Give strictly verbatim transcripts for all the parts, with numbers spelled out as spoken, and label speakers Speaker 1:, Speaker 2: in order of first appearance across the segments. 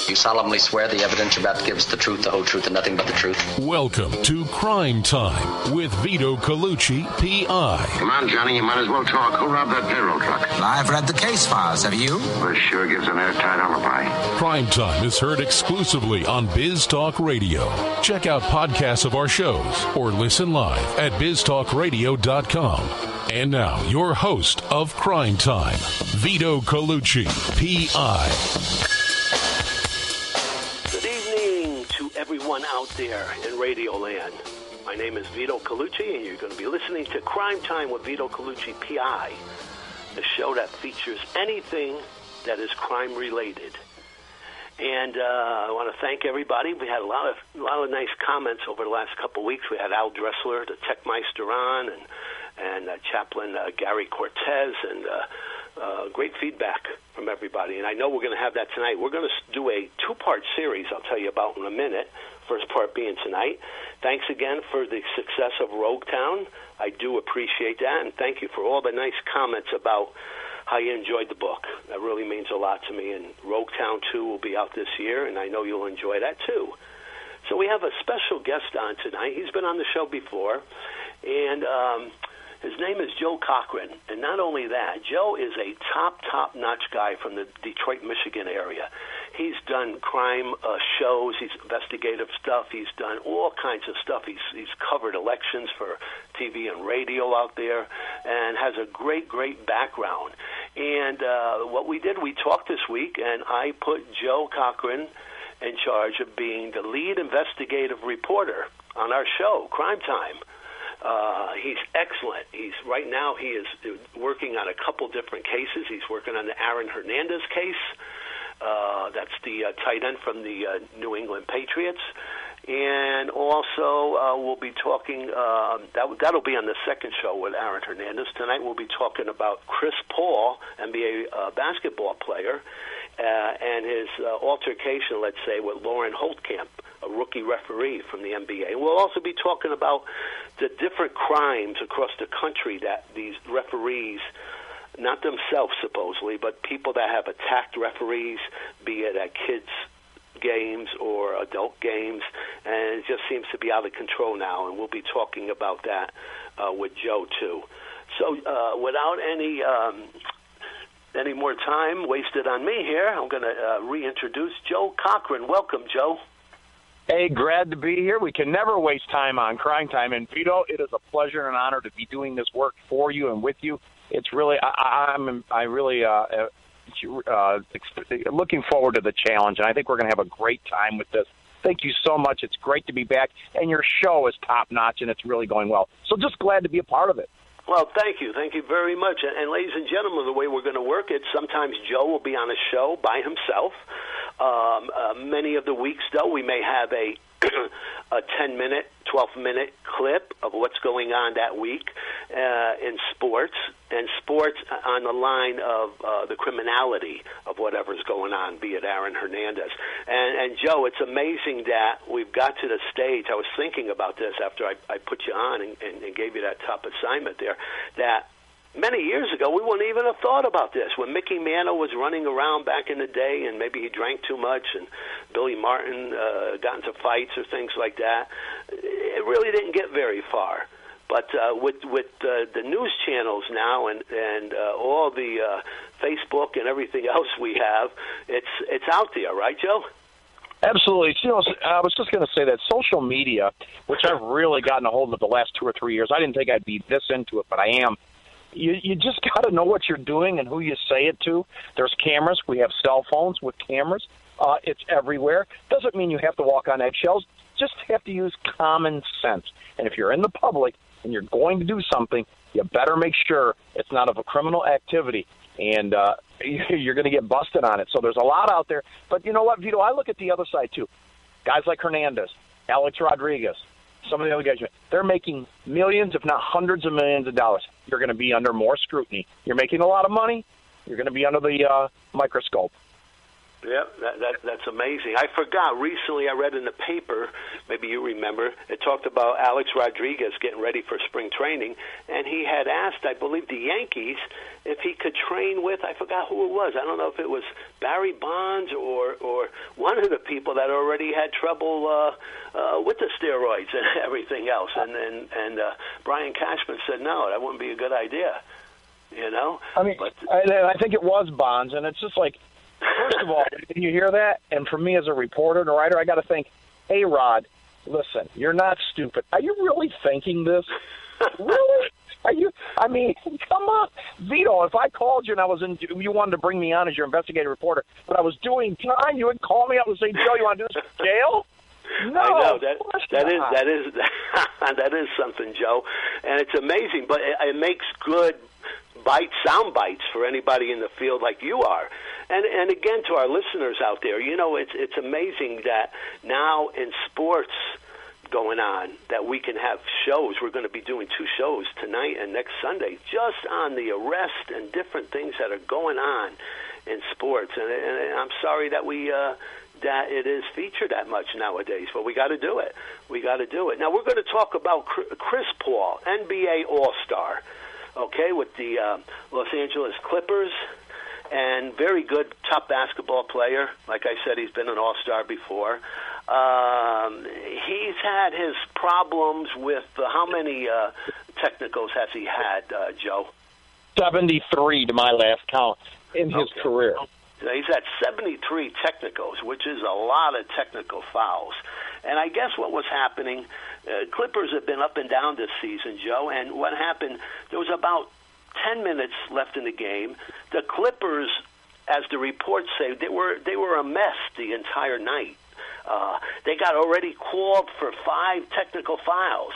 Speaker 1: You solemnly swear the evidence you're about to give is the truth, the whole truth, and nothing but the truth?
Speaker 2: Welcome to Crime Time with Vito Colucci, P I
Speaker 3: Come on, Johnny, you might as well talk. Who robbed that payroll truck?
Speaker 4: Well, I've read the case files. Have you?
Speaker 3: Well, it sure gives an airtight alibi.
Speaker 2: Crime Time is heard exclusively on Biz Talk Radio. Check out podcasts of our shows or listen live at biz talk radio dot com. And now, your host of Crime Time, Vito Colucci, P I
Speaker 5: Everyone out there in Radio Land. My name is Vito Colucci, and you're going to be listening to Crime Time with Vito Colucci, P I, the show that features anything that is crime-related. And uh, I want to thank everybody. We had a lot of a lot of nice comments over the last couple of weeks. We had Al Dressler, the Techmeister on, and, and uh, Chaplain uh, Gary Cortez, and uh, Uh, great feedback from everybody, and I know we're going to have that tonight. We're going to do a two-part series I'll tell you about in a minute, first part being tonight. Thanks again for the success of Rogue Town. I do appreciate that, and thank you for all the nice comments about how you enjoyed the book. That really means a lot to me, and Rogue Town two will be out this year, and I know you'll enjoy that too. So we have a special guest on tonight. He's been on the show before, and um, his name is Joe Cochran, and not only that, Joe is a top, top-notch guy from the Detroit, Michigan area. He's done crime uh, shows, he's investigative stuff, he's done all kinds of stuff. He's, he's covered elections for T V and radio out there, and has a great, great background. And uh, what we did, we talked this week, and I put Joe Cochran in charge of being the lead investigative reporter on our show, Crime Time. Uh, he's excellent. He's right now he is working on a couple different cases. He's working on the Aaron Hernandez case. Uh, that's the uh, tight end from the uh, New England Patriots. And also uh, we'll be talking, uh, that, that'll be on the second show with Aaron Hernandez. Tonight we'll be talking about Chris Paul, N B A uh, basketball player, uh, and his uh, altercation, let's say, with Lauren Holtkamp, a rookie referee from the N B A. And we'll also be talking about the different crimes across the country that these referees, not themselves supposedly, but people that have attacked referees, be it at kids' games or adult games, and it just seems to be out of control now, and we'll be talking about that uh, with Joe, too. So uh, without any um, any more time wasted on me here, I'm going to uh, reintroduce Joe Cochran. Welcome, Joe.
Speaker 6: Hey, glad to be here. We can never waste time on Crime Time. And, Vito, it is a pleasure and an honor to be doing this work for you and with you. It's really, I, I'm I really uh, uh, looking forward to the challenge, and I think we're going to have a great time with this. Thank you so much. It's great to be back, and your show is top-notch, and it's really going well. So just glad to be a part of it.
Speaker 5: Well, thank you. Thank you very much. And, and ladies and gentlemen, the way we're going to work it, sometimes Joe will be on a show by himself. Um, uh, many of the weeks, though, we may have a a ten-minute, twelve-minute clip of what's going on that week uh, in sports, and sports on the line of uh, the criminality of whatever's going on, be it Aaron Hernandez. And, and Joe, it's amazing that we've got to the stage. I was thinking about this after I, I put you on and, and, and gave you that top assignment there, that many years ago, we wouldn't even have thought about this. When Mickey Mantle was running around back in the day, and maybe he drank too much, and Billy Martin uh, got into fights or things like that, it really didn't get very far. But uh, with with uh, the news channels now and and uh, all the uh, Facebook and everything else we have, it's it's out there, right, Joe?
Speaker 6: Absolutely. You know, I was just going to say that social media, which I've really gotten a hold of the last two or three years, I didn't think I'd be this into it, but I am. You, you just got to know what you're doing and who you say it to. There's cameras. We have cell phones with cameras. Uh, it's everywhere. Doesn't mean you have to walk on eggshells. Just have to use common sense. And if you're in the public and you're going to do something, you better make sure it's not of a criminal activity, and uh, you're going to get busted on it. So there's a lot out there. But you know what, Vito? I look at the other side, too. Guys like Hernandez, Alex Rodriguez, some of the other guys, they're making millions, if not hundreds of millions of dollars. You're going to be under more scrutiny. You're making a lot of money, you're going to be under the uh, microscope.
Speaker 5: Yep, that, that, that's amazing. I forgot. Recently I read in the paper, maybe you remember, it talked about Alex Rodriguez getting ready for spring training, and he had asked, I believe, the Yankees if he could train with, I forgot who it was. I don't know if it was Barry Bonds or, or one of the people that already had trouble uh, uh, with the steroids and everything else. And, and, and uh, Brian Cashman said, no, that wouldn't be a good idea. You know?
Speaker 6: I mean,
Speaker 5: but,
Speaker 6: I, I think it was Bonds, and it's just like, first of all, when you hear that, and for me as a reporter and a writer, I got to think, hey, Rod, listen, you're not stupid. Are you really thinking this? Really? Are you? I mean, come on. Vito, if I called you and I was in, you wanted to bring me on as your investigative reporter, but I was doing time, you would call me up and say, Joe, you want to do this in jail? No,
Speaker 5: I know that that is that is that is something, Joe, and it's amazing. But it, it makes good bite sound bites for anybody in the field like you are. And and again, to our listeners out there, you know, it's it's amazing that now in sports going on that we can have shows. We're going to be doing two shows tonight and next Sunday just on the arrest and different things that are going on in sports. And, and I'm sorry that we uh, that it is featured that much nowadays, but we got to do it. We got to do it. Now we're going to talk about Chris Paul, N B A All-Star, okay, with the uh, Los Angeles Clippers. And very good top basketball player. Like I said, he's been an all-star before. Um, he's had his problems with uh, how many uh, technicals has he had, uh, Joe?
Speaker 6: seventy-three to my last count in his
Speaker 5: okay.
Speaker 6: career.
Speaker 5: He's had seventy-three technicals, which is a lot of technical fouls. And I guess what was happening, uh, Clippers have been up and down this season, Joe, and what happened, there was about ten minutes left in the game. The Clippers, as the reports say, they were they were a mess the entire night. Uh, they got already called for five technical fouls,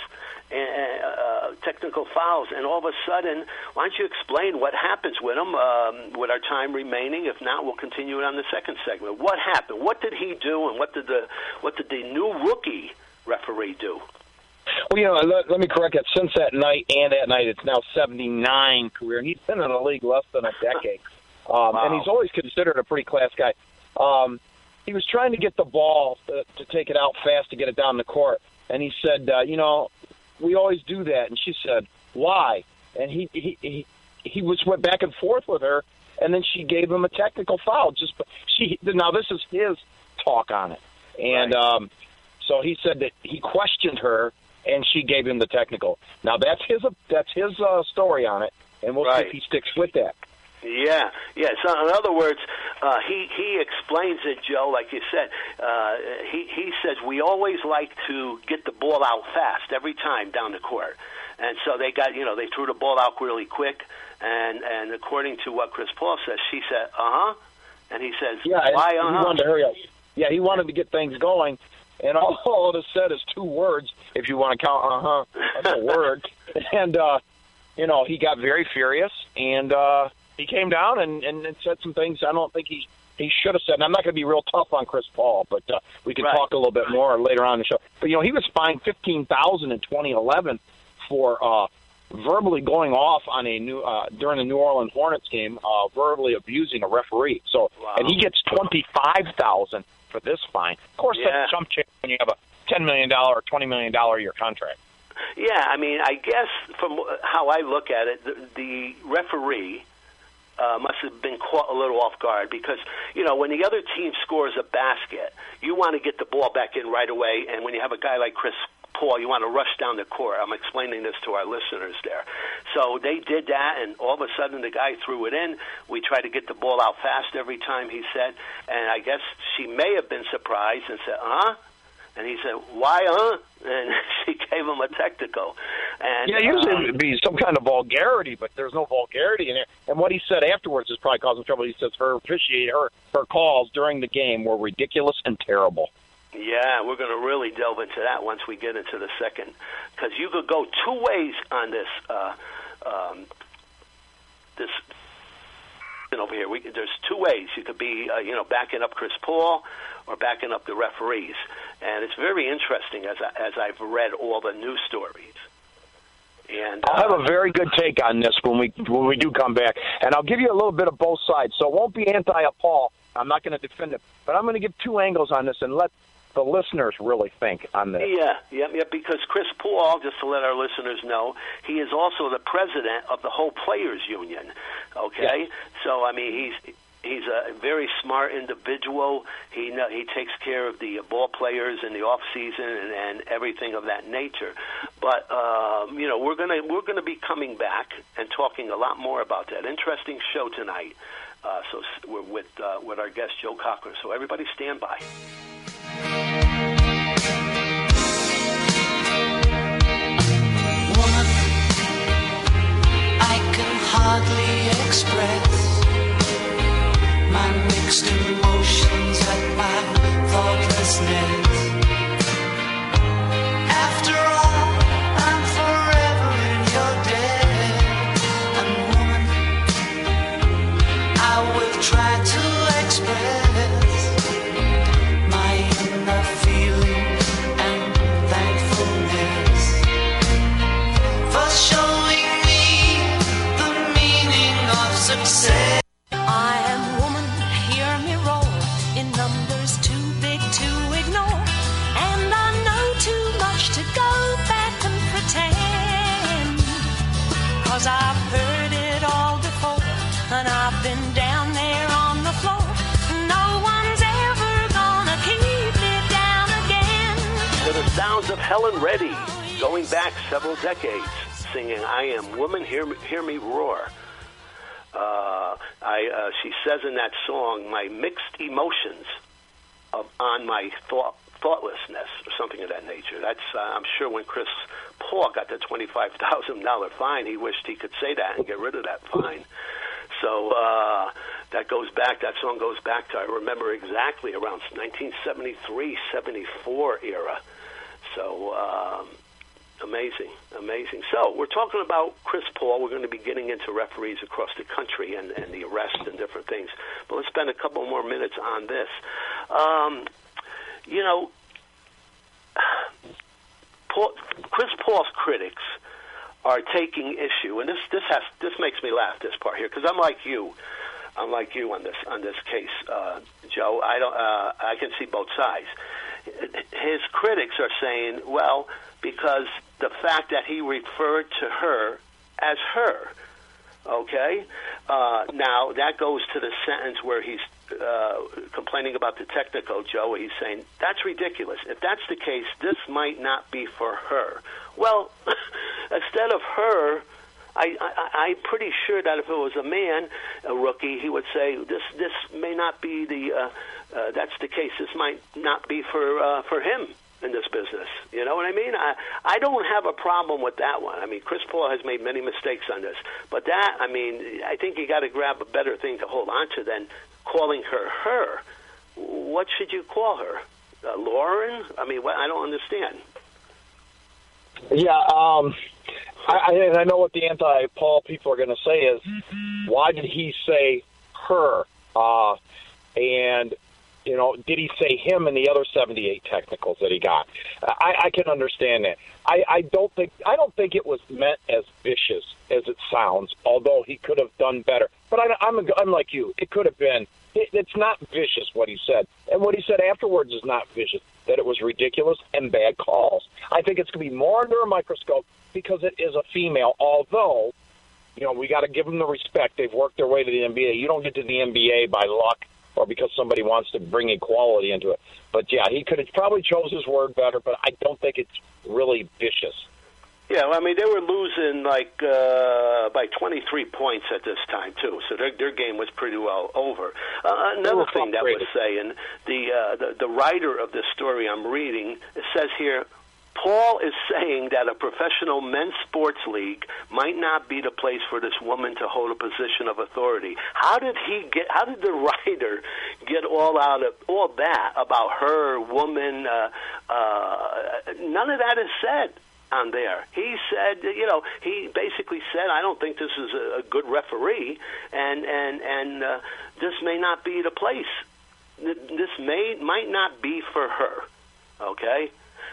Speaker 5: uh, technical fouls, and all of a sudden, why don't you explain what happens with them um, with our time remaining? If not, we'll continue it on the second segment. What happened? What did he do, and what did the what did the new rookie referee do?
Speaker 6: Well, you know, let, let me correct it. Since that night and that night, it's now seventy-nine career, and he's been in the league less than a decade. Um,
Speaker 5: wow.
Speaker 6: And he's always considered a pretty class guy. Um, he was trying to get the ball to, to take it out fast to get it down the court, and he said, uh, you know, we always do that. And she said, why? And he he he, he was went back and forth with her, and then she gave him a technical foul. Just she now this is his talk on it, and
Speaker 5: right.
Speaker 6: um, so he said that he questioned her, and she gave him the technical. Now that's his that's his uh, story on it, and we'll
Speaker 5: right.
Speaker 6: see if he sticks with that.
Speaker 5: Yeah, yeah. So in other words, uh, he he explains it, Joe. Like you said, uh, he he says we always like to get the ball out fast every time down the court, and so they got you know they threw the ball out really quick, and and according to what Chris Paul says, she said, uh huh, and he says,
Speaker 6: yeah,
Speaker 5: why uh huh?
Speaker 6: He wanted to hurry up. Yeah, he wanted to get things going, and all, all it said is two words. If you want to count, uh huh, that's a word, and uh, you know he got very furious and. Uh, He came down and, and, and said some things I don't think he he should have said. And I'm not going to be real tough on Chris Paul, but uh, we can
Speaker 5: right.
Speaker 6: talk a little bit more later on in the show. But, you know, he was fined fifteen thousand dollars in twenty eleven for uh, verbally going off on a new uh, during the New Orleans Hornets game, uh, verbally abusing a referee. So,
Speaker 5: wow.
Speaker 6: And he gets twenty-five thousand dollars for this fine. Of course,
Speaker 5: yeah.
Speaker 6: that's chump change when you have a ten million dollars or twenty million dollars a year contract.
Speaker 5: Yeah, I mean, I guess from how I look at it, the, the referee Uh, must have been caught a little off guard because, you know, when the other team scores a basket, you want to get the ball back in right away, and when you have a guy like Chris Paul, you want to rush down the court. I'm explaining this to our listeners there. So they did that, and all of a sudden the guy threw it in. We tried to get the ball out fast every time, he said, and I guess she may have been surprised and said, uh-huh? And he said, why, huh? And she gave him a technical. And,
Speaker 6: yeah, usually
Speaker 5: um,
Speaker 6: it would be some kind of vulgarity, but there's no vulgarity in there. And what he said afterwards is probably causing trouble. He says her officiating, her, her calls during the game were ridiculous and terrible.
Speaker 5: Yeah, we're going to really delve into that once we get into the second. Because you could go two ways on this. Uh, um, this over here, we, there's two ways. You could be, uh, you know, backing up Chris Paul or backing up the referees. And it's very interesting as, I, as I've read all the news stories. And
Speaker 6: I'll
Speaker 5: uh,
Speaker 6: have a very good take on this when we when we do come back, and I'll give you a little bit of both sides. So it won't be anti-Paul. I'm not going to defend it, but I'm going to give two angles on this and let the listeners really think on this.
Speaker 5: Yeah, yeah, yeah. Because Chris Paul, just to let our listeners know, he is also the president of the whole Players Union. Okay,
Speaker 6: yes.
Speaker 5: So I mean, he's. He's a very smart individual. He know, he takes care of the ball players in the off season and, and everything of that nature. But um, you know, we're gonna we're gonna be coming back and talking a lot more about that. Interesting show tonight. Uh, so we're with uh, with our guest Joe Cochran. So everybody stand by.
Speaker 7: Woman, I can hardly express my mixed emotions at my thoughtlessness. After all, I'm forever in your debt. And woman, I will try to express my inner feeling and thankfulness for showing me the meaning of success. I am woman, hear me roar, in numbers too big to ignore, and I know too much to go back and pretend, 'cause I've heard it all before, and I've been down there on the floor. No one's ever gonna keep me down again.
Speaker 5: To the sounds of Helen Reddy, going back several decades, singing "I Am Woman, Hear Me, hear me Roar." Uh, I, uh, she says in that song, my mixed emotions of, on my thought, thoughtlessness, or something of that nature. That's uh, I'm sure when Chris Paul got the twenty-five thousand dollars fine, he wished he could say that and get rid of that fine. So uh, that goes back, that song goes back to, I remember exactly, around nineteen seventy-three, seventy-four era. So um, amazing, amazing. So we're talking about Chris Paul. We're going to be getting into referees across the country and, and the arrest and different things. But let's spend a couple more minutes on this. Um, you know, Paul, Chris Paul's critics are taking issue, and this this has this makes me laugh, this part here, because I'm like you. I'm like you on this on this case, uh, Joe. I don't. Uh, I can see both sides. His critics are saying, well, because the fact that he referred to her as her, okay? Uh, now, that goes to the sentence where he's uh, complaining about the technical, Joe. He's saying, that's ridiculous. If that's the case, this might not be for her. Well, instead of her, I, I, I'm pretty sure that if it was a man, a rookie, he would say, this this may not be the, uh, uh, that's the case. This might not be for uh, for him in this business. You know what I mean? I, I don't have a problem with that one. I mean, Chris Paul has made many mistakes on this. But that, I mean, I think you got to grab a better thing to hold on to than calling her her. What should you call her? Uh, Lauren? I mean, what, I don't understand.
Speaker 6: Yeah, um, I, and I know what the anti-Paul people are going to say is, why did he say her? Uh, and, you know, did he say him in the other seventy-eight technicals that he got? I, I can understand that. I, I don't think I don't think it was meant as vicious as it sounds, although he could have done better. But I, I'm, I'm like you. It could have been. It, it's not vicious what he said. And what he said afterwards is not vicious, that it was ridiculous and bad calls. I think it's going to be more under a microscope because it is a female, although, you know, we got to give them the respect. They've worked their way to the N B A. You don't get to the N B A by luck or because somebody wants to bring equality into it. But, yeah, he could have probably chose his word better, but I don't think it's really vicious.
Speaker 5: Yeah, well, I mean, they were losing like uh, by twenty-three points at this time too, so their their game was pretty well over. Uh, another thing that was saying, the, uh, the the writer of this story I'm reading, it says here, Paul is saying that a professional men's sports league might not be the place for this woman to hold a position of authority. How did he get? How did the writer get all out of all that about her woman? Uh, uh, none of that is said on there. He said, you know, he basically said, I don't think this is a, a good referee, and and and uh, this may not be the place. This may might not be for her. Okay.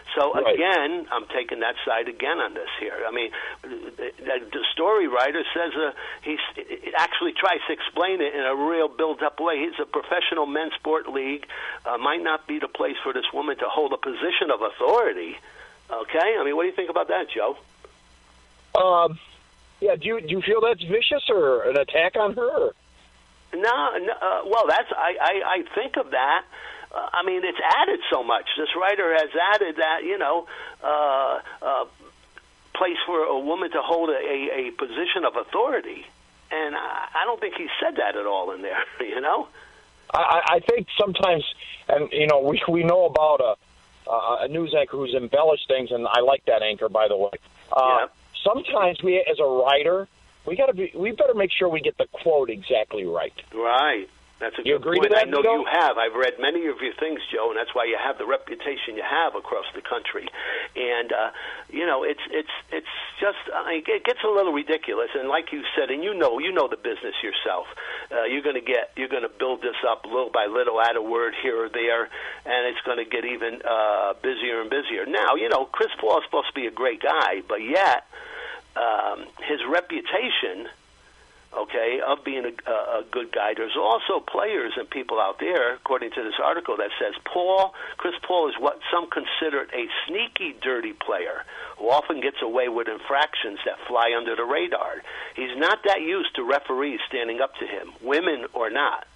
Speaker 5: So,
Speaker 6: Right.
Speaker 5: again, I'm taking that side again on this here. I mean, the, the story writer says uh, he actually tries to explain it in a real built-up way. He's a professional men's sport league. Uh, might not be the place for this woman to hold a position of authority. Okay? I mean, what do you think about that, Joe?
Speaker 6: Um, yeah, do you, do you feel that's vicious or an attack on her?
Speaker 5: No, no uh, well, that's I, I, I think of that. Uh, I mean, it's added so much. This writer has added that, you know, uh, uh, place for a woman to hold a, a, a position of authority. And I, I don't think he said that at all in there, you know?
Speaker 6: I, I think sometimes, and, you know, we, we know about a, a news anchor who's embellished things, and I like that anchor, by the way. Uh,
Speaker 5: yeah.
Speaker 6: Sometimes we, as a writer, we got to be. We better make sure we get the quote exactly right.
Speaker 5: Right. That's a
Speaker 6: you
Speaker 5: good
Speaker 6: agree
Speaker 5: point.
Speaker 6: to that,
Speaker 5: I know
Speaker 6: Vito?
Speaker 5: you have. I've read many of your things, Joe, and that's why you have the reputation you have across the country. And uh, you know, it's it's it's just I mean, it gets a little ridiculous. And like you said, and you know, you know the business yourself. Uh, you're going to get you're going to build this up little by little, add a word here or there, and it's going to get even uh, busier and busier. Now, you know, Chris Paul is supposed to be a great guy, but yet um, his reputation, okay, of being a, a good guy. There's also players and people out there, according to this article, that says Paul, Chris Paul is what some consider a sneaky, dirty player who often gets away with infractions that fly under the radar. He's not that used to referees standing up to him, women or not.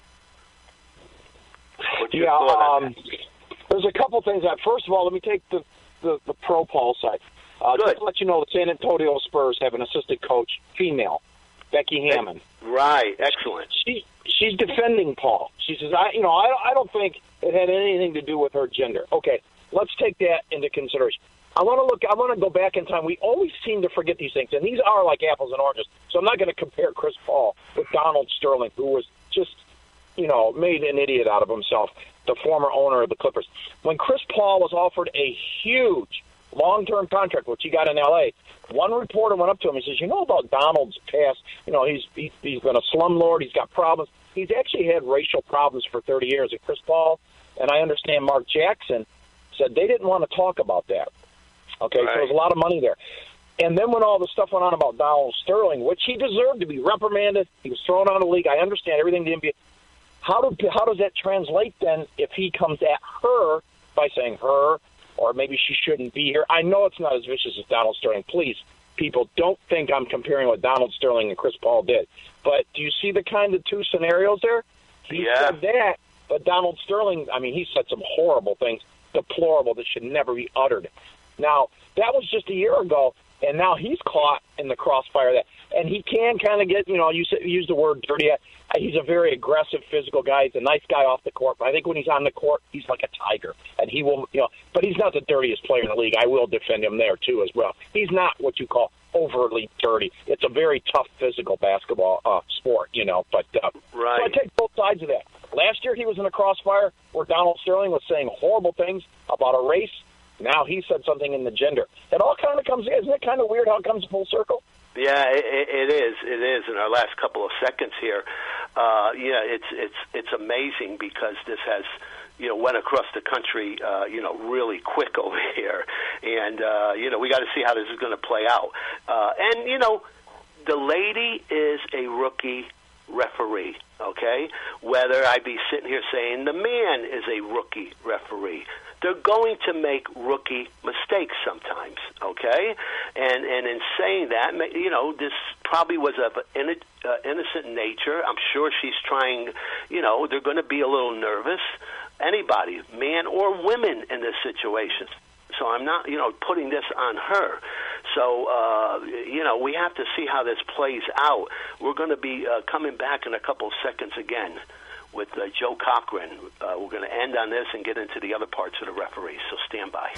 Speaker 5: What's your
Speaker 6: Yeah,
Speaker 5: thought on
Speaker 6: um,
Speaker 5: that?
Speaker 6: there's a couple things. That First of all, let me take the, the, the pro Paul side. Uh,
Speaker 5: Good.
Speaker 6: just to let you know, the San Antonio Spurs have an assistant coach, female, Becky Hammond.
Speaker 5: Right, excellent.
Speaker 6: She she's defending Paul. She says, I you know, I I don't think it had anything to do with her gender. Okay, let's take that into consideration. I want to look. I want to go back in time. We always seem to forget these things, and these are like apples and oranges. So I'm not going to compare Chris Paul with Donald Sterling, who was just, you know, made an idiot out of himself, the former owner of the Clippers. When Chris Paul was offered a huge long-term contract, which he got in L A, one reporter went up to him and says, you know about Donald's past? You know, he's he, he's been a slumlord. He's got problems. He's actually had racial problems for thirty years. And Chris Paul, and I understand Mark Jackson, said they didn't want to talk about that. Okay,
Speaker 5: right.
Speaker 6: So there's a lot of money there. And then when all the stuff went on about Donald Sterling, which he deserved to be reprimanded, he was thrown out of the league. I understand everything the N B A. How, do, how does that translate then if he comes at her by saying her, or maybe she shouldn't be here? I know it's not as vicious as Donald Sterling. Please, people, don't think I'm comparing what Donald Sterling and Chris Paul did. But do you see the kind of two scenarios there? He
Speaker 5: Yeah.
Speaker 6: said that, but Donald Sterling, I mean, he said some horrible things, deplorable, that should never be uttered. Now, that was just a year ago, and now he's caught in the crossfire of that. And he can kind of get, you know, you use the word dirty. He's a very aggressive, physical guy. He's a nice guy off the court. But I think when he's on the court, he's like a tiger. And he will, you know, but he's not the dirtiest player in the league. I will defend him there, too, as well. He's not what you call overtly dirty. It's a very tough physical basketball uh, sport, you know. But uh,
Speaker 5: Right.
Speaker 6: so I take both sides of that. Last year he was in a crossfire where Donald Sterling was saying horrible things about a race. Now he said something in the gender. It all kind of comes, isn't it kind of weird how it comes full circle?
Speaker 5: Yeah, it, it is. It is. In our last couple of seconds here, uh, yeah, it's it's it's amazing because this has, you know, went across the country, uh, you know, really quick over here, and uh, you know, we got to see how this is going to play out. Uh, and you know, the lady is a rookie referee. Okay, whether I be sitting here saying the man is a rookie referee. They're going to make rookie mistakes sometimes, okay? And and in saying that, you know, this probably was of an uh, innocent nature. I'm sure she's trying, you know, they're going to be a little nervous. Anybody, man or women in this situation. So I'm not, you know, putting this on her. So, uh, you know, we have to see how this plays out. We're going to be uh, coming back in a couple of seconds again with uh, Joe Cochran. Uh, we're going to end on this and get into the other parts of the referees, so stand by.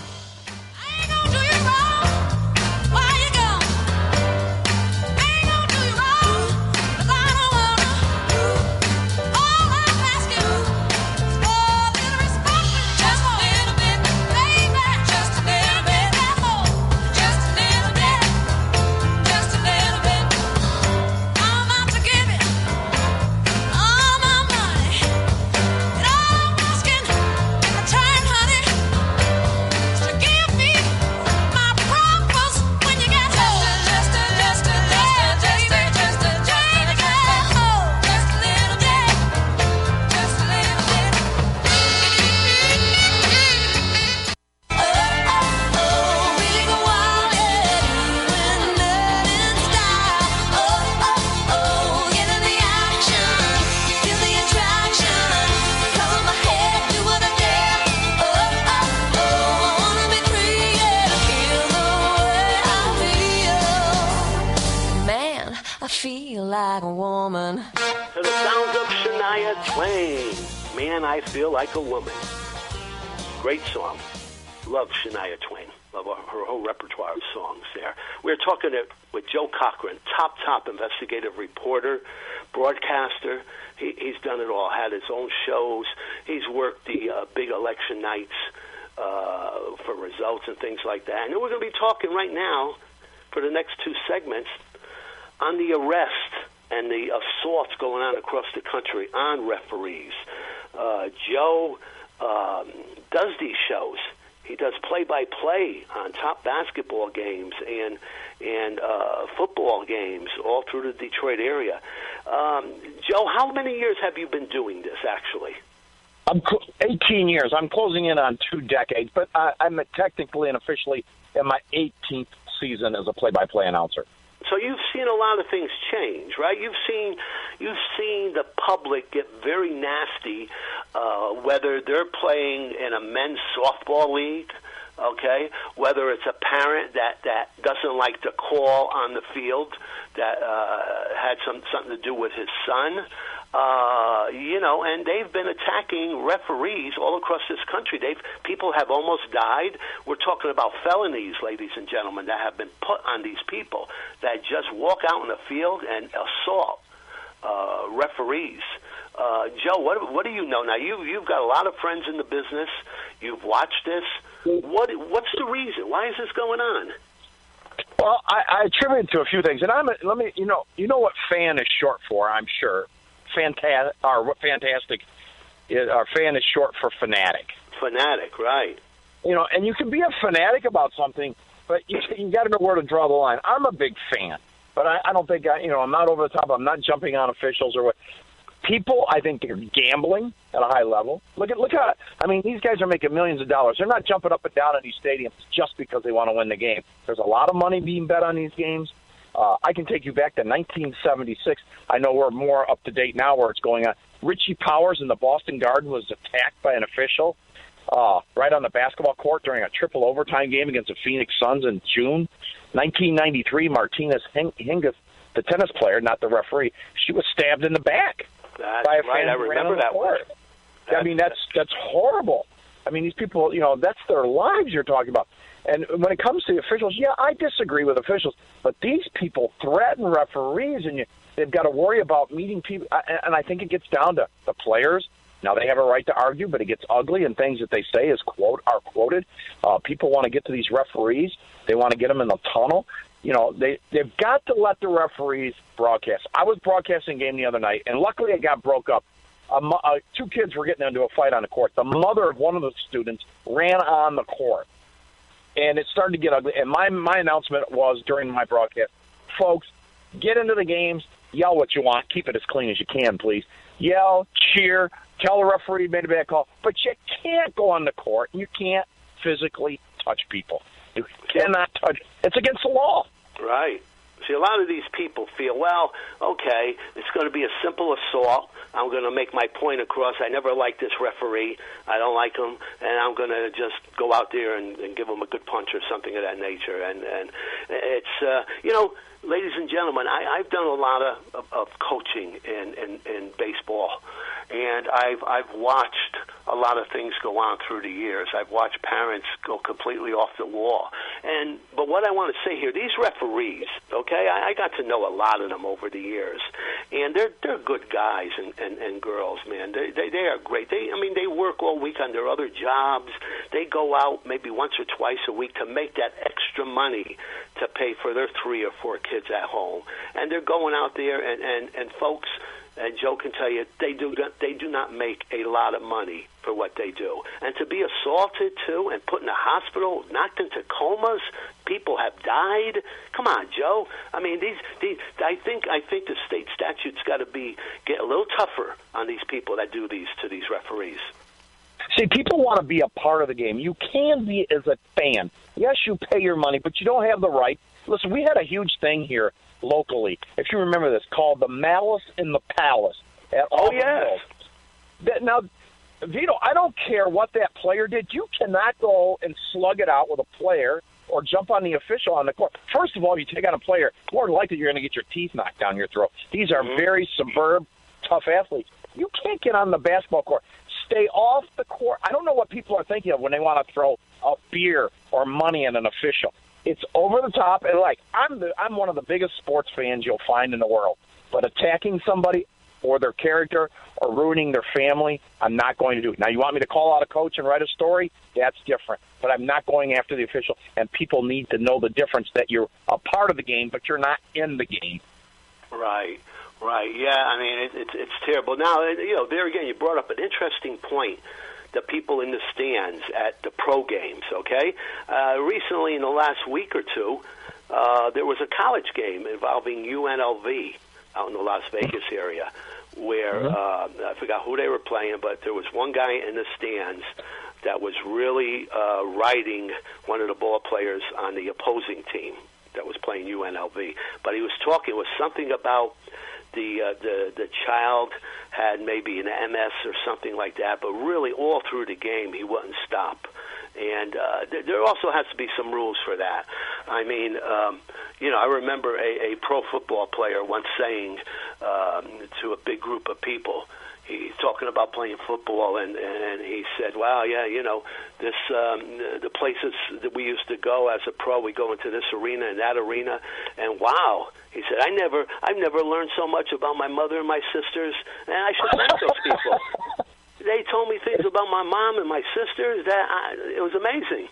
Speaker 7: I ain't gonna do you wrong. Why you gone? I ain't gonna do you wrong, 'cause I don't wanna. All I'm asking is for a little respect, just a little bit, baby, just a little bit, that's all, just a little bit, just a little bit. I'm about to give it all my money, and all I'm asking in return, honey, is to give
Speaker 5: Shania Twain. Man, I Feel Like a Woman. Great song. Love Shania Twain. Love her, her whole repertoire of songs there. We were talking to, with Joe Cochran, top, top investigative reporter, broadcaster. He, he's done it all, had his own shows. He's worked the uh, big election nights uh, for results and things like that. And we're going to be talking right now for the next two segments on the arrest and the assaults going on across the country on referees. Uh, Joe um, does these shows. He does play-by-play on top basketball games and and uh, football games all through the Detroit area. Um, Joe, how many years have you been doing this, actually?
Speaker 6: I'm cl- eighteen years. I'm closing in on two decades, but I, I'm technically and officially in my eighteenth season as a play-by-play announcer.
Speaker 5: So you've seen a lot of things change, right? You've seen you've seen the public get very nasty, uh, whether they're playing in a men's softball league, okay, whether it's a parent that, that doesn't like the call on the field that uh, had some something to do with his son. Uh, you know, and they've been attacking referees all across this country. They've people have almost died. We're talking about felonies, ladies and gentlemen, that have been put on these people that just walk out in the field and assault uh, referees. Uh, Joe, what what do you know now? You you've got a lot of friends in the business. You've watched this. What what's the reason? Why is this going on?
Speaker 6: Well, I, I attribute it to a few things, and I'm a, let me you know you know what fan is short for, I'm sure. Fantastic, or what fantastic, is, our fan is short for fanatic.
Speaker 5: Fanatic, right?
Speaker 6: You know, and you can be a fanatic about something, but you you got to know where to draw the line. I'm a big fan, but I, I don't think I, you know, I'm not over the top. I'm not jumping on officials or what. People, I think, are gambling at a high level. Look at look how I mean, these guys are making millions of dollars. They're not jumping up and down in these stadiums just because they want to win the game. There's a lot of money being bet on these games. Uh, I can take you back to nineteen seventy-six. I know we're more up to date now where it's going on. Richie Powers in the Boston Garden was attacked by an official uh, right on the basketball court during a triple overtime game against the Phoenix Suns in June. nineteen ninety-three, Martinez Hingis, the tennis player, not the referee, she was stabbed in the back
Speaker 5: that's
Speaker 6: by a
Speaker 5: right.
Speaker 6: fan
Speaker 5: I
Speaker 6: who ran
Speaker 5: remember
Speaker 6: on the
Speaker 5: that
Speaker 6: court.
Speaker 5: one.
Speaker 6: I mean, that's that's horrible. I mean, these people, you know, that's their lives you're talking about. And when it comes to the officials, yeah, I disagree with officials, but these people threaten referees, and you, they've got to worry about meeting people. And I think it gets down to the players. Now, they have a right to argue, but it gets ugly, and things that they say is quote are quoted. Uh, people want to get to these referees. They want to get them in the tunnel. You know, they, they've got to let the referees broadcast. I was broadcasting a game the other night, and luckily it got broke up. Um, uh, two kids were getting into a fight on the court. The mother of one of the students ran on the court. And it started to get ugly. And my my announcement was during my broadcast, folks, get into the games, yell what you want, keep it as clean as you can, please. Yell, cheer, tell the referee you made a bad call. But you can't go on the court. You can't physically touch people. You cannot touch. It's against the law.
Speaker 5: Right. See, a lot of these people feel, well, okay, it's going to be a simple assault. I'm going to make my point across. I never liked this referee. I don't like him, and I'm going to just go out there and, and give him a good punch or something of that nature. And and it's uh, you know, ladies and gentlemen, I, I've done a lot of, of, of coaching in, in, in baseball, and I've I've watched a lot of things go on through the years. I've watched parents go completely off the wall. And but what I want to say here, these referees, okay, I, I got to know a lot of them over the years, and they're they're good guys and, and, and girls, man. They, they they are great. They I mean they work all week on their other jobs. They go out maybe once or twice a week to make that extra money to pay for their three or four kids at home, and they're going out there and, and, and folks. And Joe can tell you, they do not, they do not make a lot of money for what they do. And to be assaulted, too, and put in a hospital, knocked into comas, people have died. Come on, Joe. I mean, these, these I think I think the state statute's got to be get a little tougher on these people that do these to these referees.
Speaker 6: See, people want to be a part of the game. You can be as a fan. Yes, you pay your money, but you don't have the right. Listen, we had a huge thing here locally, if you remember this, called the Malice in the Palace. At
Speaker 5: oh, yes.
Speaker 6: That, now, Vito, I don't care what that player did. You cannot go and slug it out with a player or jump on the official on the court. First of all, you take on a player, more than likely you're going to get your teeth knocked down your throat. These are mm-hmm. very suburb, tough athletes. You can't get on the basketball court. Stay off the court. I don't know what people are thinking of when they want to throw a beer or money at an official. It's over the top, and like I'm the I'm one of the biggest sports fans you'll find in the world. But attacking somebody or their character or ruining their family, I'm not going to do it. Now, you want me to call out a coach and write a story? That's different. But I'm not going after the official, and people need to know the difference that you're a part of the game, but you're not in the game.
Speaker 5: Right, right. Yeah, I mean, it, it's it's terrible. Now, you know, there again, you brought up an interesting point. The people in the stands at the pro games, okay? Uh, recently, in the last week or two, uh, there was a college game involving U N L V out in the Las Vegas area where mm-hmm. uh, I forgot who they were playing, but there was one guy in the stands that was really uh, riding one of the ball players on the opposing team that was playing U N L V. But he was talking, it was something about the uh, the the child had maybe an M S or something like that, but really all through the game he wouldn't stop. And uh, th- there also has to be some rules for that. I mean, um, you know, I remember a, a pro football player once saying um, to a big group of people, he's talking about playing football, and, and he said, wow, yeah, you know, this um, the places that we used to go as a pro, we go into this arena and that arena, and wow, he said, I never, I've never learned so much about my mother and my sisters, and I should thank those people. They told me things about my mom and my sisters that I, it was amazing.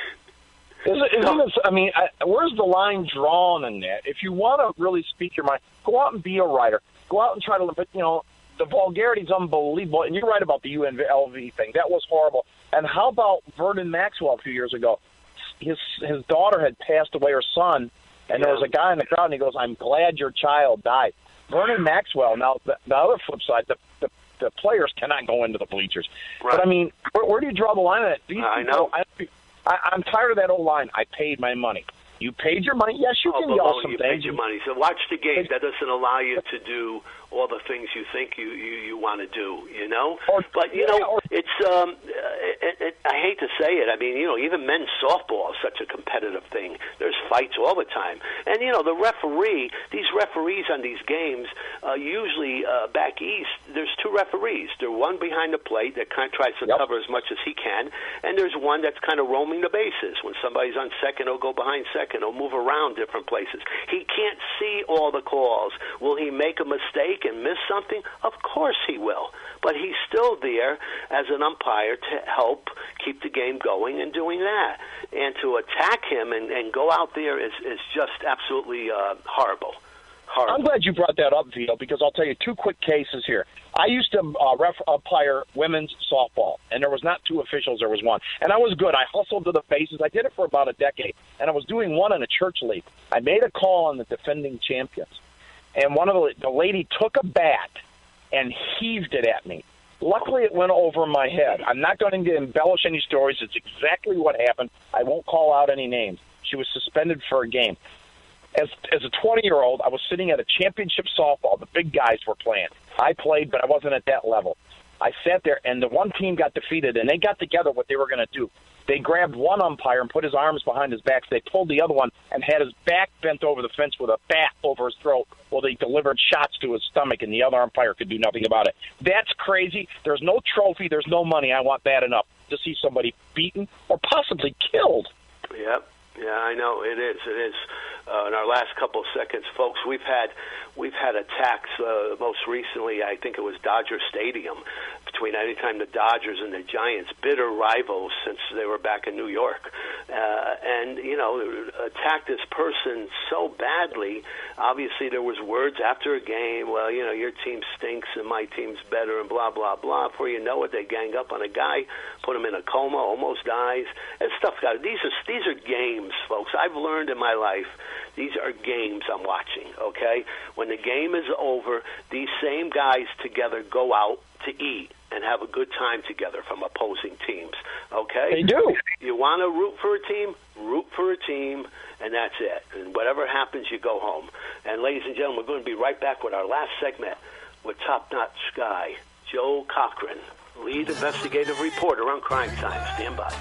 Speaker 6: Isn't, isn't this, I mean, I, where's the line drawn in that? If you want to really speak your mind, go out and be a writer. Go out and try to, you know, the vulgarity is unbelievable. And you're right about the U N L V thing. That was horrible. And how about Vernon Maxwell a few years ago? His his daughter had passed away, her son, and yeah. there was a guy in the crowd, and he goes, I'm glad your child died. Vernon Maxwell, now, the, the other flip side, the, the the players cannot go into the bleachers. Right. But, I mean, where, where do you draw the line on that? These
Speaker 5: I
Speaker 6: people,
Speaker 5: know.
Speaker 6: I, I, I'm tired of that old line. I paid my money. You paid your money. Yes, you
Speaker 5: oh,
Speaker 6: can yell some
Speaker 5: you
Speaker 6: things.
Speaker 5: Paid your money. So watch the game. That doesn't allow you to do all the things you think you, you, you want to do, you know?
Speaker 6: Or,
Speaker 5: but, you
Speaker 6: yeah,
Speaker 5: know,
Speaker 6: or,
Speaker 5: it's, um, it, it, I hate to say it. I mean, you know, even men's softball is such a competitive thing. There's fights all the time. And, you know, the referee, these referees on these games, uh, usually uh, back east, there's two referees. There's one behind the plate that kind of tries to
Speaker 6: yep.
Speaker 5: cover as much as he can, and there's one that's kind of roaming the bases. When somebody's on second, he'll go behind second. He'll move around different places. He can't see all the calls. Will he make a mistake and miss something? Of course he will. But he's still there as an umpire to help keep the game going and doing that. And to attack him and, and go out there is, is just absolutely uh, horrible. Horrible.
Speaker 6: I'm glad you brought that up, Vito, because I'll tell you two quick cases here. I used to uh, ref umpire women's softball, and there was not two officials, there was one. And I was good. I hustled to the bases. I did it for about a decade, and I was doing one in a church league. I made a call on the defending champions, and one of the, the lady took a bat and heaved it at me. Luckily, it went over my head. I'm not going to embellish any stories. It's exactly what happened. I won't call out any names. She was suspended for a game. As as a twenty-year-old, I was sitting at a championship softball. The big guys were playing. I played, but I wasn't at that level. I sat there, and the one team got defeated, and they got together what they were going to do. They grabbed one umpire and put his arms behind his back. They pulled the other one and had his back bent over the fence with a bat over his throat while they delivered shots to his stomach, and the other umpire could do nothing about it. That's crazy. There's no trophy. There's no money. I want bad enough to see somebody beaten or possibly killed.
Speaker 5: Yep. Yeah, I know it is. It is. Uh, in our last couple of seconds, folks, we've had we've had attacks. Uh, most recently, I think it was Dodger Stadium, between anytime the Dodgers and the Giants, bitter rivals since they were back in New York, uh, and you know, attacked this person so badly. Obviously, there was words after a game. Well, you know, your team stinks and my team's better, and blah blah blah. Before you know it, they gang up on a guy, put him in a coma, almost dies. And stuff got these are these are games, folks. I've learned in my life. These are games I'm watching, okay? When the game is over, these same guys together go out to eat and have a good time together from opposing teams, okay?
Speaker 6: They do.
Speaker 5: You want to root for a team, root for a team, and that's it. And whatever happens, you go home. And ladies and gentlemen, we're going to be right back with our last segment with top-notch guy, Joe Cochran, lead investigative reporter on Crime Time. Stand by.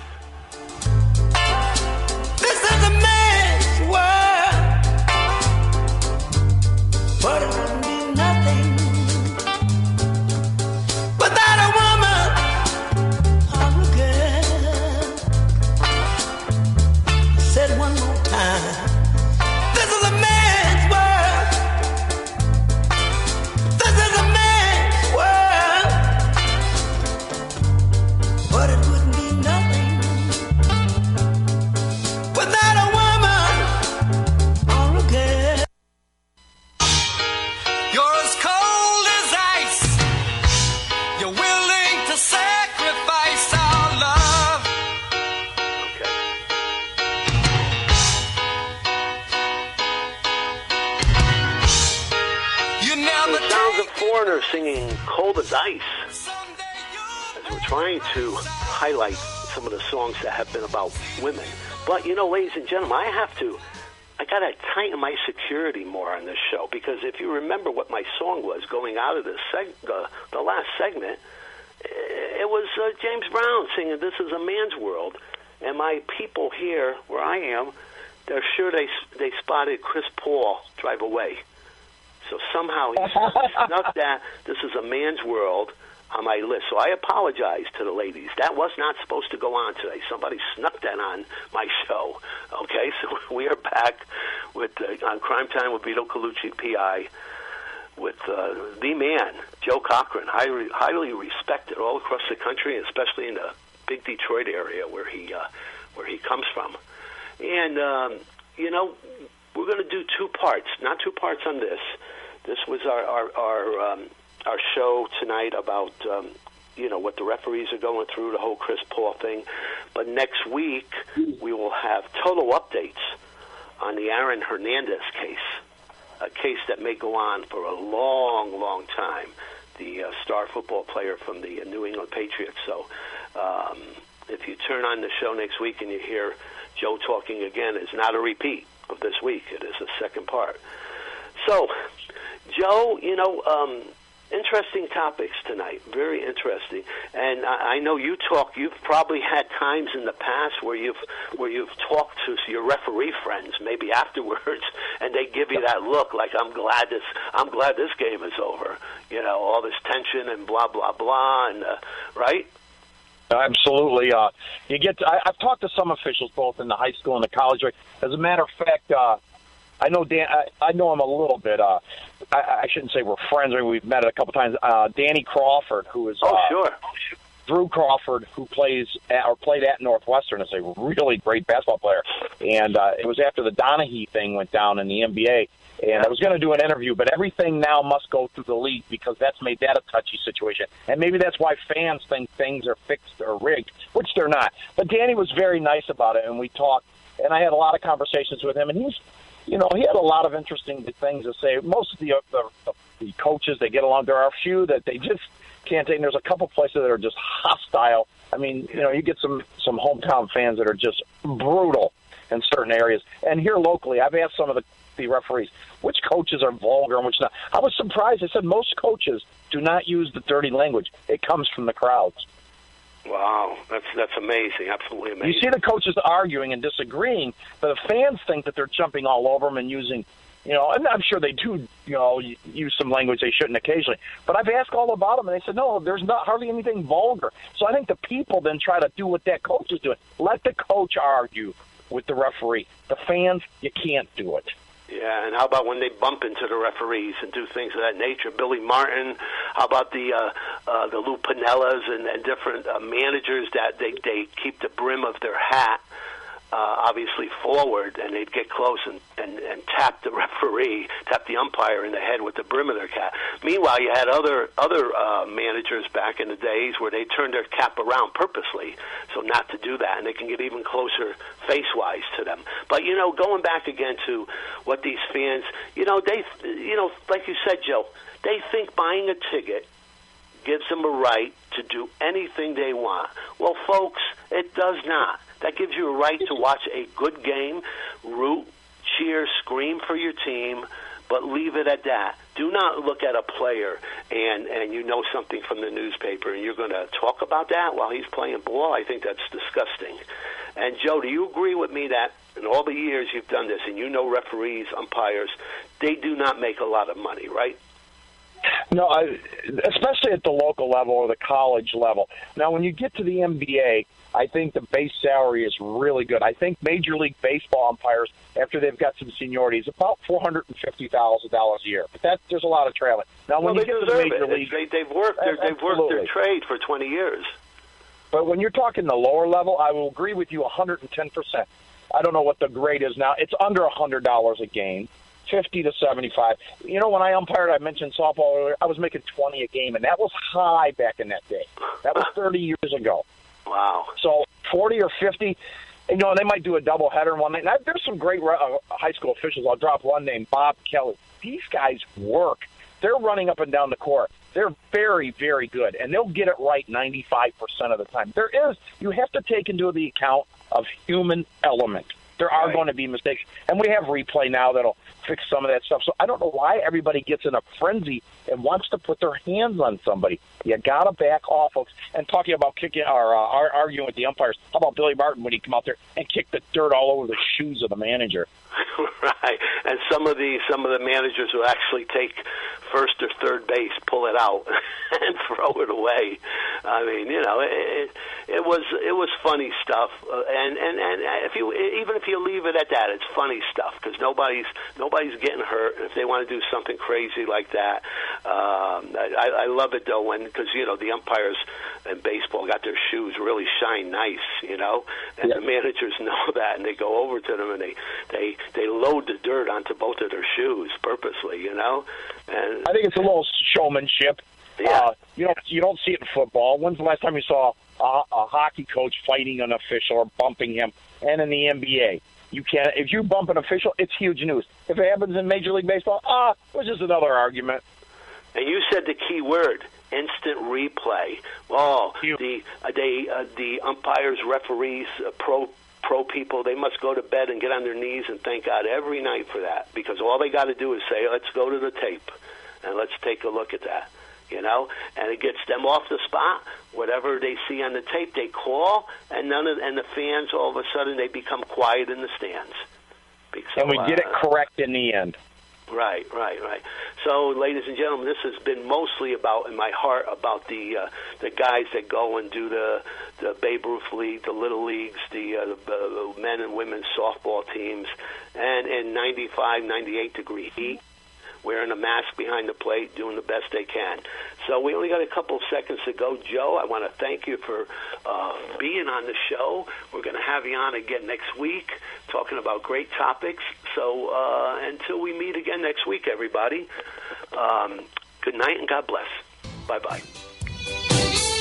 Speaker 7: This is a man's world, but it wouldn't be nothing
Speaker 5: we're trying to highlight some of the songs that have been about women. But, you know, ladies and gentlemen, I have to, I got to tighten my security more on this show, because if you remember what my song was going out of this seg- the, the last segment, it was uh, James Brown singing "This Is a Man's World," and my people here where I am, they're sure they they spotted Chris Paul drive away. So somehow he snuck that "This Is a Man's World" on my list. So I apologize to the ladies. That was not supposed to go on today. Somebody snuck that on my show. Okay, so we are back with uh, on Crime Time with Vito Colucci, P I, with uh, the man, Joe Cochran, highly, highly respected all across the country, especially in the big Detroit area where he uh, where he comes from. And, um, you know, we're going to do two parts, not two parts on this. This was our, our, our um, our show tonight about, um, you know, what the referees are going through, the whole Chris Paul thing. But next week, we will have total updates on the Aaron Hernandez case, a case that may go on for a long, long time, the uh, star football player from the uh, New England Patriots. So um, if you turn on the show next week and you hear Joe talking again, it's not a repeat of this week. It is a second part. So, Joe, you know, um, interesting topics tonight, very interesting. And I, I know you talk. You've probably had times in the past where you've where you've talked to your referee friends, maybe afterwards, and they give you that look like, "I'm glad this I'm glad this game is over." You know, all this tension and blah blah blah, and uh, right.
Speaker 6: Absolutely. Uh, you get. To, I, I've talked to some officials both in the high school and the college. As a matter of fact, uh, I know Dan. I, I know him a little bit. Uh, I, I shouldn't say we're friends. I mean, we've met a couple times. Uh, Danny Crawford, who is
Speaker 5: oh
Speaker 6: uh,
Speaker 5: sure,
Speaker 6: Drew Crawford, who plays at, or played at Northwestern, is a really great basketball player. And uh, it was after the Donahue thing went down in the N B A. And I was going to do an interview, but everything now must go through the league because that's made that a touchy situation. And maybe that's why fans think things are fixed or rigged, which they're not. But Danny was very nice about it, and we talked, and I had a lot of conversations with him. And he's, you know, he had a lot of interesting things to say. Most of the, the, the coaches, they get along. There are a few that they just can't take. And there's a couple places that are just hostile. I mean, you know, you get some, some hometown fans that are just brutal in certain areas. And here locally, I've asked some of the the referees, which coaches are vulgar and which not. I was surprised. I said most coaches do not use the dirty language. It comes from the crowds.
Speaker 5: Wow, that's that's amazing, absolutely amazing.
Speaker 6: You see the coaches arguing and disagreeing, but the fans think that they're jumping all over them and using, you know, and I'm sure they do, you know, use some language they shouldn't occasionally. But I've asked all about them, and they said, no, there's not hardly anything vulgar. So I think the people then try to do what that coach is doing. Let the coach argue with the referee. The fans, you can't do it.
Speaker 5: Yeah, and how about when they bump into the referees and do things of that nature? Billy Martin, how about the uh, uh, the Lou Pinellas and, and different uh, managers that they, they keep the brim of their hat uh, obviously forward, and they'd get close and, and, and tap the referee, tap the umpire in the head with the brim of their cap. Meanwhile, you had other other uh, managers back in the days where they turned their cap around purposely, so not to do that, and they can get even closer face-wise to them. But, you know, going back again to what these fans, you know, they, you know, like you said, Joe, they think buying a ticket gives them a right to do anything they want. Well, folks, it does not. That gives you a right to watch a good game, root, cheer, scream for your team, but leave it at that. Do not look at a player and, and you know something from the newspaper and you're going to talk about that while he's playing ball. I think that's disgusting. And, Joe, do you agree with me that in all the years you've done this, and you know referees, umpires, they do not make a lot of money, right?
Speaker 6: No, I, especially at the local level or the college level. Now, when you get to the N B A, I think the base salary is really good. I think Major League Baseball umpires, after they've got some seniority, is about four hundred fifty thousand dollars a year. But that, there's a lot of traveling. Now, when
Speaker 5: well,
Speaker 6: you
Speaker 5: they
Speaker 6: get to the
Speaker 5: Major
Speaker 6: it.
Speaker 5: League, they, they've worked their, they've worked their trade for twenty years.
Speaker 6: But when you're talking the lower level, I will agree with you one hundred ten percent. I don't know what the grade is now. It's under one hundred dollars a game. Fifty to seventy-five. You know, when I umpired, I mentioned softball earlier. I was making twenty a game, and that was high back in that day. That was thirty years ago.
Speaker 5: Wow.
Speaker 6: So forty or fifty. You know, they might do a double header one night. Now, there's some great uh, high school officials. I'll drop one name, Bob Kelly. These guys work. they're running up and down the court, they're very, very good, and they'll get it right ninety-five percent of the time. There is, you have to take into the account of human element. There are
Speaker 5: Right.
Speaker 6: going to be mistakes, and we have replay now that'll fix some of that stuff. So I don't know why everybody gets in a frenzy and wants to put their hands on somebody. You got to back off, folks. And talking about kicking or uh, arguing with the umpires, how about Billy Martin when he come out there and kick the dirt all over the shoes of the manager?
Speaker 5: Right, and some of the some of the managers will actually take first or third base, pull it out, and throw it away. I mean, you know, it, it was it was funny stuff, uh, and and and if you even if you leave it at that, it's funny stuff because nobody's nobody's getting hurt. If they want to do something crazy like that, um, I, I love it though when because you know the umpires in baseball got their shoes really shine nice, you know, and
Speaker 6: Yeah.
Speaker 5: the managers know that, and they go over to them and they they they load the dirt onto both of their shoes purposely, you know. And
Speaker 6: I think it's a little showmanship.
Speaker 5: Yeah.
Speaker 6: Uh, you don't you don't see it in football. When's the last time you saw a, a hockey coach fighting an official or bumping him? And in the N B A, you can't. If you bump an official, it's huge news. If it happens in Major League Baseball, ah, it was just another argument.
Speaker 5: And you said the key word, instant replay. Oh,
Speaker 6: You-
Speaker 5: the uh, they uh, the umpires, referees, uh, pro pro people, they must go to bed and get on their knees and thank God every night for that because all they got to do is say, let's go to the tape and let's take a look at that, you know, and it gets them off the spot. Whatever they see on the tape, they call, and none of and the fans all of a sudden they become quiet in the stands. So,
Speaker 6: And we get it
Speaker 5: uh,
Speaker 6: correct in the end.
Speaker 5: Right, right, right. So, ladies and gentlemen, this has been mostly about, in my heart, about the uh, the guys that go and do the the Babe Ruth League, the Little Leagues, the, uh, the uh, men and women's softball teams, and in ninety-five, ninety-eight degree heat, wearing a mask behind the plate, doing the best they can. So we only got a couple of seconds to go. Joe, I want to thank you for uh, being on the show. We're going to have you on again next week, talking about great topics. So uh, until we meet again next week, everybody, um, good night and God bless. Bye-bye.